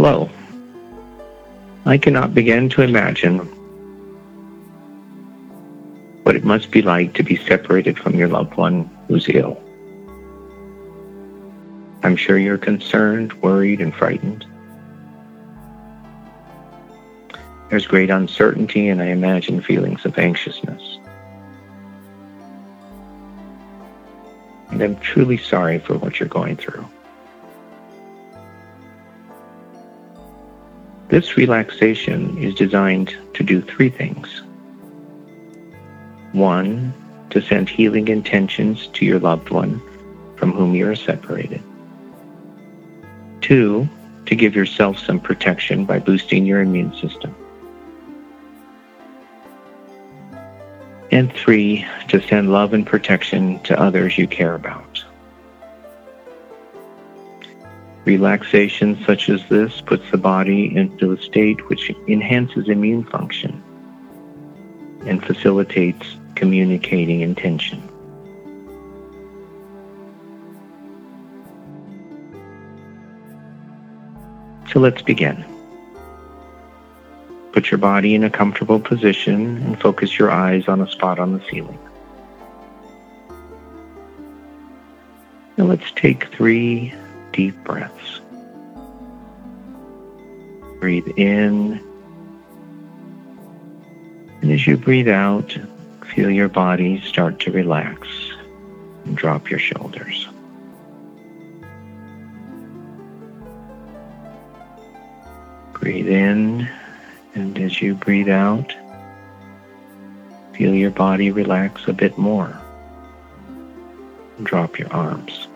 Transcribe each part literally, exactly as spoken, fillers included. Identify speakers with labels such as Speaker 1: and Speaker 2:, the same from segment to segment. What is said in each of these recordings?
Speaker 1: Hello. I cannot begin to imagine what it must be like to be separated from your loved one who's ill. I'm sure you're concerned, worried, and frightened. There's great uncertainty, and I imagine feelings of anxiousness. And I'm truly sorry for what you're going through. This relaxation is designed to do three things. One, to send healing intentions to your loved one from whom you are separated. Two, to give yourself some protection by boosting your immune system. And three, to send love and protection to others you care about. Relaxation such as this puts the body into a state which enhances immune function and facilitates communicating intention. So let's begin. Put your body in a comfortable position and focus your eyes on a spot on the ceiling. Now let's take three deep breaths. Breathe in, and as you breathe out, feel your body start to relax and drop your shoulders. Breathe in, and as you breathe out, feel your body relax a bit more. Drop your arms.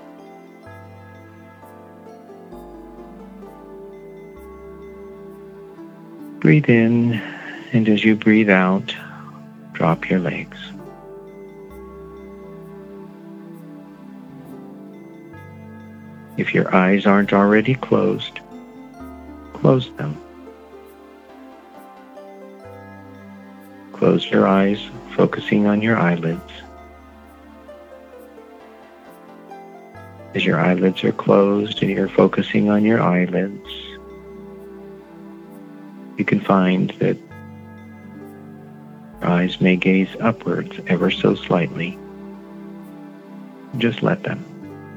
Speaker 1: Breathe in, and as you breathe out, drop your legs. If your eyes aren't already closed, close them. Close your eyes, focusing on your eyelids. As your eyelids are closed and you're focusing on your eyelids, you can find that your eyes may gaze upwards ever so slightly. Just let them.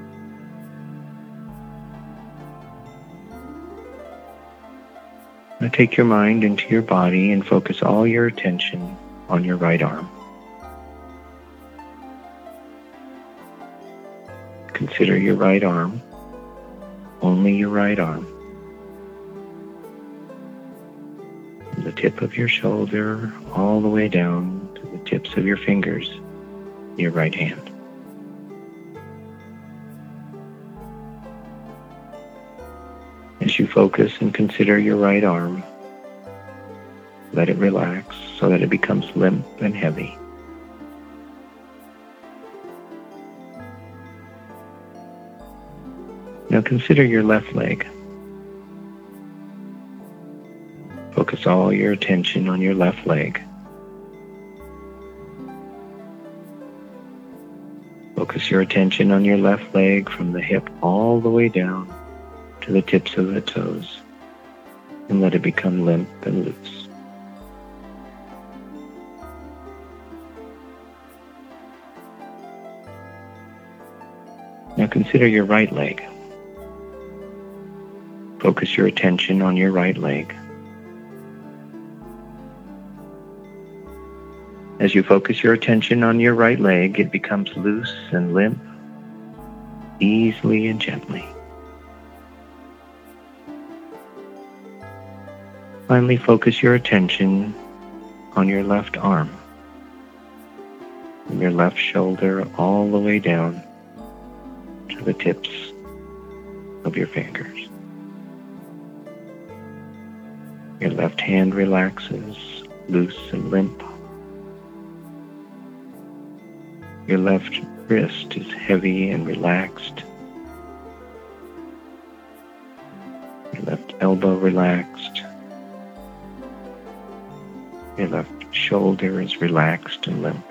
Speaker 1: Now take your mind into your body and focus all your attention on your right arm. Consider your right arm, only your right arm. From the tip of your shoulder all the way down to the tips of your fingers, your right hand. As you focus and consider your right arm, let it relax so that it becomes limp and heavy. Now consider your left leg. Focus all your attention on your left leg. Focus your attention on your left leg from the hip all the way down to the tips of the toes, and let it become limp and loose. Now consider your right leg. Focus your attention on your right leg. As you focus your attention on your right leg, it becomes loose and limp, easily and gently. Finally, focus your attention on your left arm, from your left shoulder all the way down to the tips of your fingers. Your left hand relaxes, loose and limp. Your left wrist is heavy and relaxed. Your left elbow relaxed. Your left shoulder is relaxed and limp.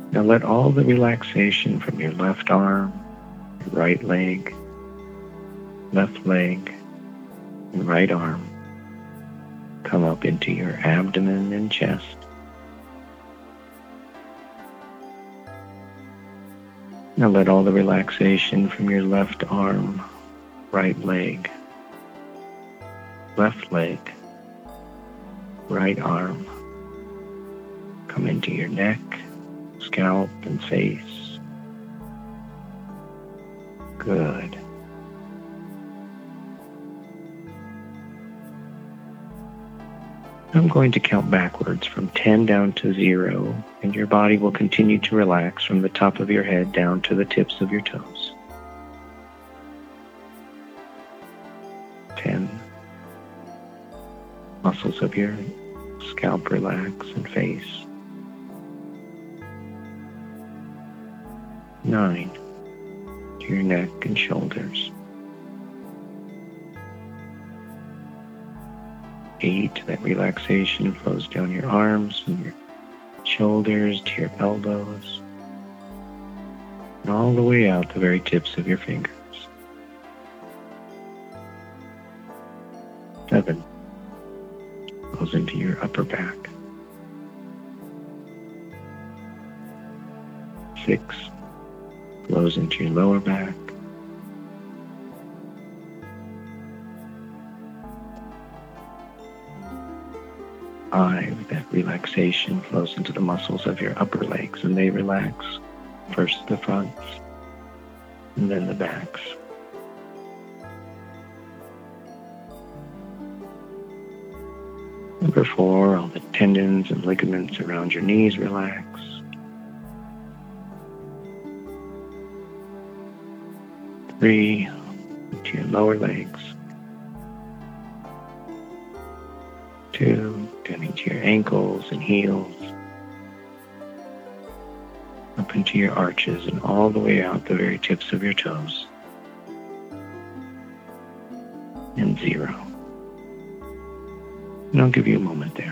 Speaker 1: Now let all the relaxation from your left arm, your right leg, left leg, and right arm come up into your abdomen and chest. Now let all the relaxation from your left arm, right leg, left leg, right arm come into your neck, scalp, and face. Good. I'm going to count backwards from ten down to zero, and your body will continue to relax from the top of your head down to the tips of your toes. ten. Muscles of your scalp relax and face. nine. To your neck and shoulders. eight. That relaxation flows down your arms from your shoulders to your elbows and all the way out the very tips of your fingers. seven. Goes into your upper back. six. Flows into your lower back. five. That relaxation flows into the muscles of your upper legs, and they relax. First the fronts, and then the backs. Number four, all the tendons and ligaments around your knees relax. Three, to your lower legs. Two, down into your ankles and heels. Up into your arches and all the way out the very tips of your toes. And zero. And I'll give you a moment there.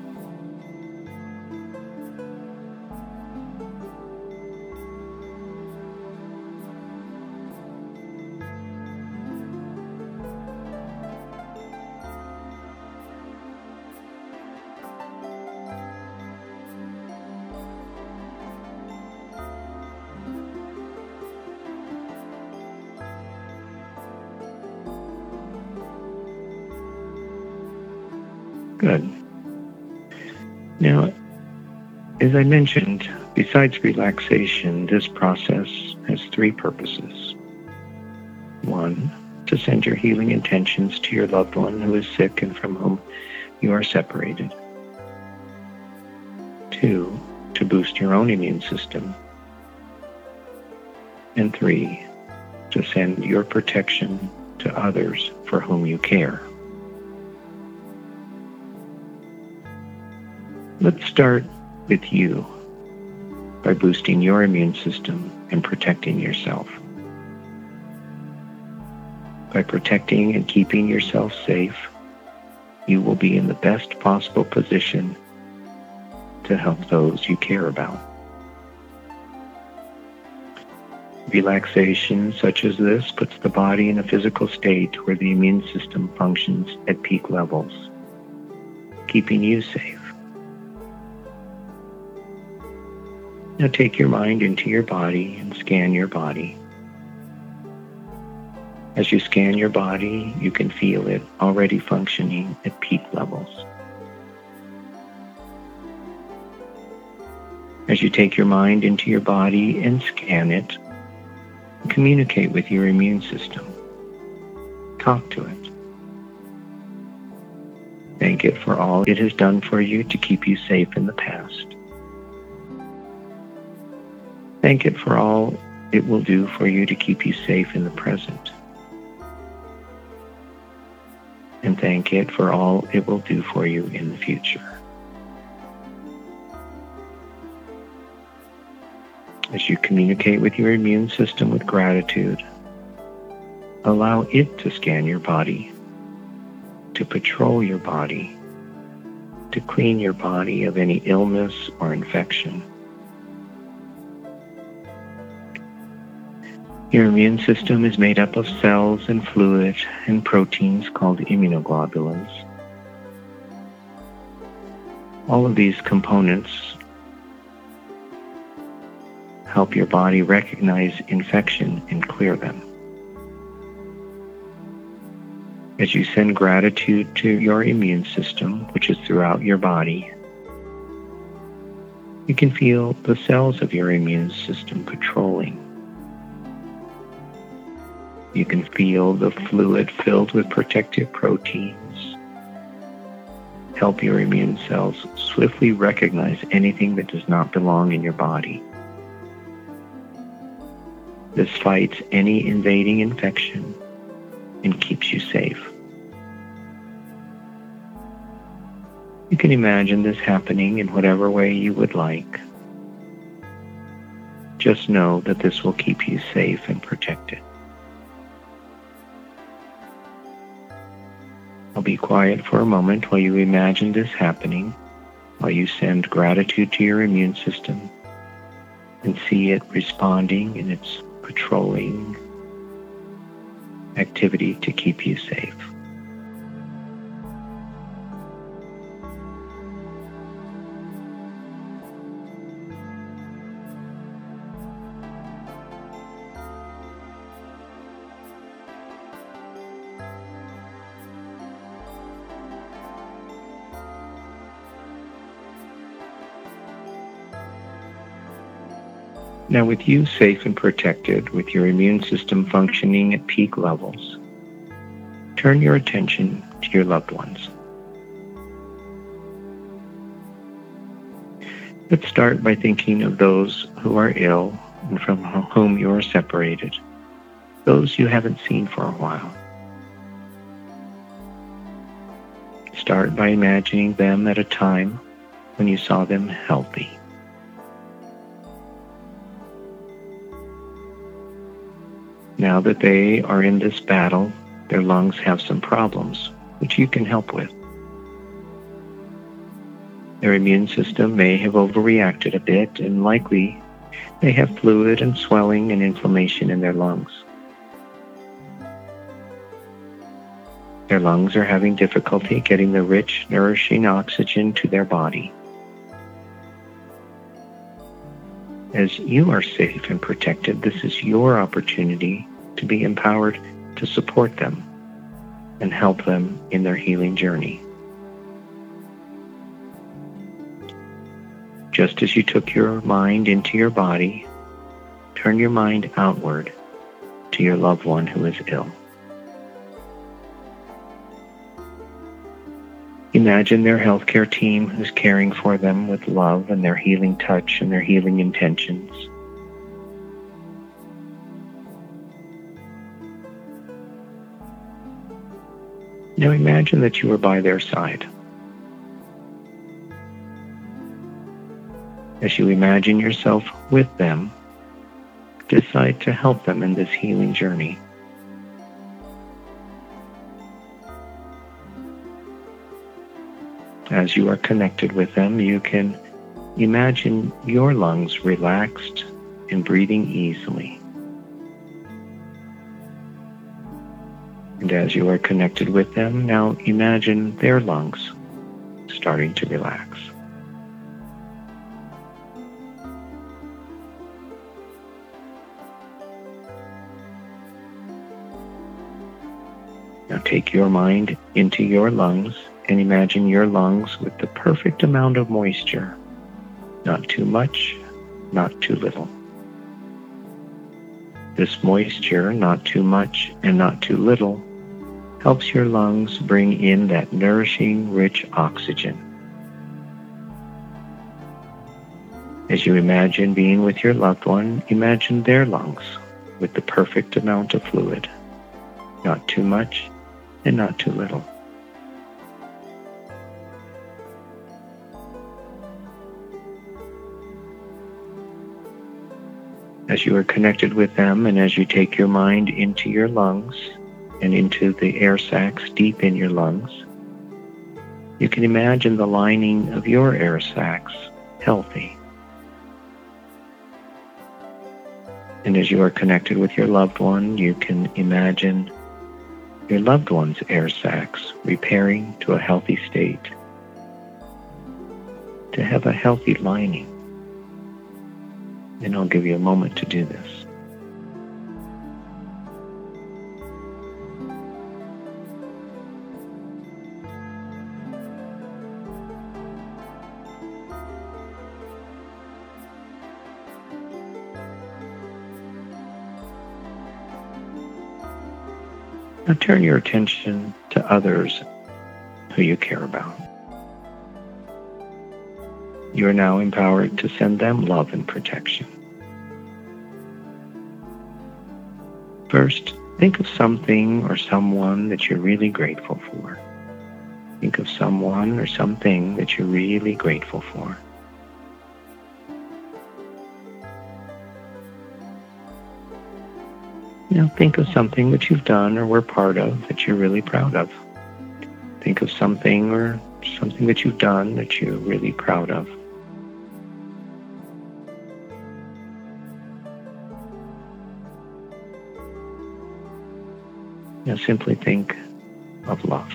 Speaker 1: Good. Now, as I mentioned, besides relaxation, this process has three purposes. One, to send your healing intentions to your loved one who is sick and from whom you are separated. Two, to boost your own immune system. And three, to send your protection to others for whom you care. Let's start with you by boosting your immune system and protecting yourself. By protecting and keeping yourself safe, you will be in the best possible position to help those you care about. Relaxation such as this puts the body in a physical state where the immune system functions at peak levels, keeping you safe. Now take your mind into your body and scan your body. As you scan your body, you can feel it already functioning at peak levels. As you take your mind into your body and scan it, communicate with your immune system. Talk to it. Thank it for all it has done for you to keep you safe in the past. Thank it for all it will do for you to keep you safe in the present. And thank it for all it will do for you in the future. As you communicate with your immune system with gratitude, allow it to scan your body, to patrol your body, to clean your body of any illness or infection. Your immune system is made up of cells and fluid and proteins called immunoglobulins. All of these components help your body recognize infection and clear them. As you send gratitude to your immune system, which is throughout your body, you can feel the cells of your immune system patrolling. You can feel the fluid filled with protective proteins help your immune cells swiftly recognize anything that does not belong in your body. This fights any invading infection and keeps you safe. You can imagine this happening in whatever way you would like. Just know that this will keep you safe and protected. I'll be quiet for a moment while you imagine this happening, while you send gratitude to your immune system and see it responding in its patrolling activity to keep you safe. Now, with you safe and protected, with your immune system functioning at peak levels, turn your attention to your loved ones. Let's start by thinking of those who are ill and from whom you are separated, those you haven't seen for a while. Start by imagining them at a time when you saw them healthy. Now that they are in this battle, their lungs have some problems, which you can help with. Their immune system may have overreacted a bit, and likely they have fluid and swelling and inflammation in their lungs. Their lungs are having difficulty getting the rich, nourishing oxygen to their body. As you are safe and protected, this is your opportunity to be empowered to support them and help them in their healing journey. Just as you took your mind into your body, turn your mind outward to your loved one who is ill. Imagine their healthcare team who's caring for them with love and their healing touch and their healing intentions. Now imagine that you are by their side. As you imagine yourself with them, decide to help them in this healing journey. As you are connected with them, you can imagine your lungs relaxed and breathing easily. And as you are connected with them, now imagine their lungs starting to relax. Now take your mind into your lungs and imagine your lungs with the perfect amount of moisture, not too much, not too little. This moisture, not too much and not too little, helps your lungs bring in that nourishing, rich oxygen. As you imagine being with your loved one, imagine their lungs with the perfect amount of fluid, not too much and not too little. As you are connected with them and as you take your mind into your lungs and into the air sacs deep in your lungs, you can imagine the lining of your air sacs healthy. And as you are connected with your loved one, you can imagine your loved one's air sacs repairing to a healthy state, to have a healthy lining. And I'll give you a moment to do this. Now turn your attention to others who you care about. You are now empowered to send them love and protection. First, think of something or someone that you're really grateful for. Think of someone or something that you're really grateful for. Now think of something that you've done or were part of that you're really proud of. Think of something or something that you've done that you're really proud of. Now simply think of love.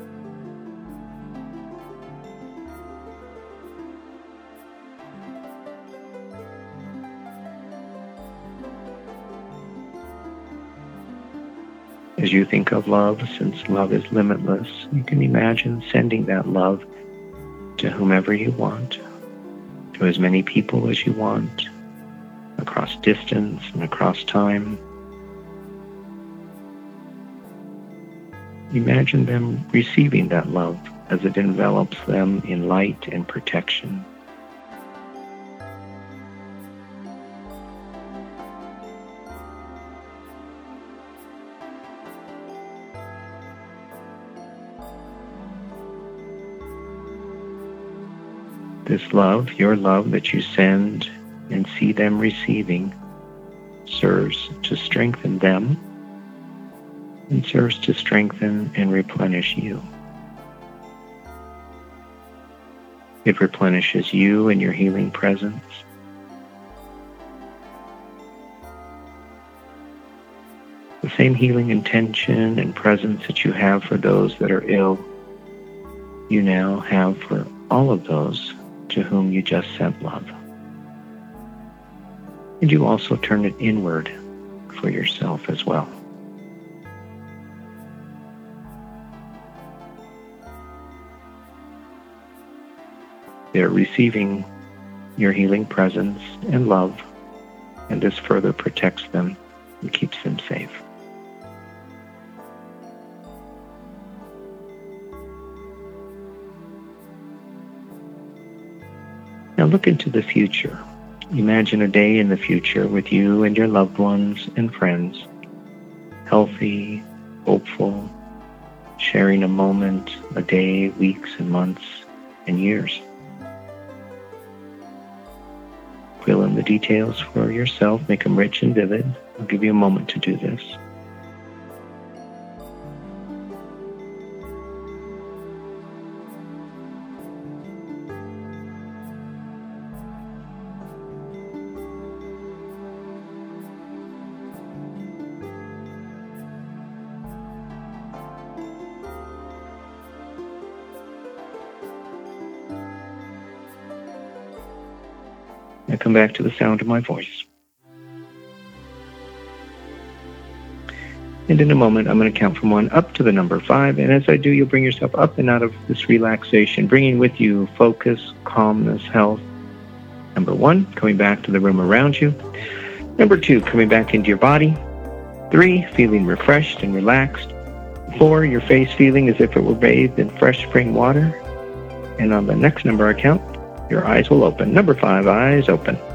Speaker 1: As you think of love, since love is limitless, you can imagine sending that love to whomever you want, to as many people as you want, across distance and across time. Imagine them receiving that love as it envelops them in light and protection. This love, your love that you send and see them receiving, serves to strengthen them and serves to strengthen and replenish you. It replenishes you and your healing presence. The same healing intention and presence that you have for those that are ill, you now have for all of those to whom you just sent love. And you also turn it inward for yourself as well. They're receiving your healing presence and love, and this further protects them and keeps them safe. Now look into the future. Imagine a day in the future with you and your loved ones and friends, healthy, hopeful, sharing a moment, a day, weeks and months and years. Fill in the details for yourself, make them rich and vivid. I'll give you a moment to do this. Now come back to the sound of my voice. And in a moment, I'm going to count from one up to the number five. And as I do, you'll bring yourself up and out of this relaxation, bringing with you focus, calmness, health. Number one, coming back to the room around you. Number two, coming back into your body. Three, feeling refreshed and relaxed. Four, your face feeling as if it were bathed in fresh spring water. And on the next number I count, your eyes will open. Number five, eyes open.